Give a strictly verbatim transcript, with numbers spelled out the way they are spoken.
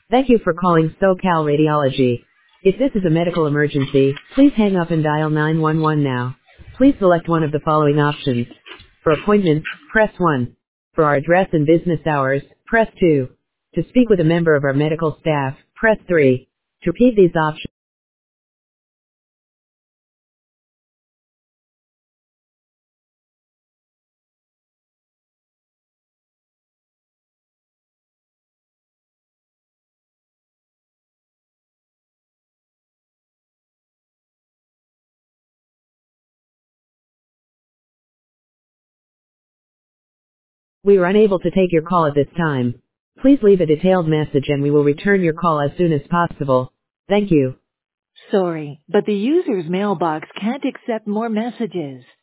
Thank you for calling SoCal Radiology. If this is a medical emergency, please hang up and dial nine one one now. Please select one of the following options. For appointments, press one. For our address and business hours, press two. To speak with a member of our medical staff, press three. To repeat these options, we are unable to take your call at this time. Please leave a detailed message and we will return your call as soon as possible. Thank you. Sorry, but the user's mailbox can't accept more messages.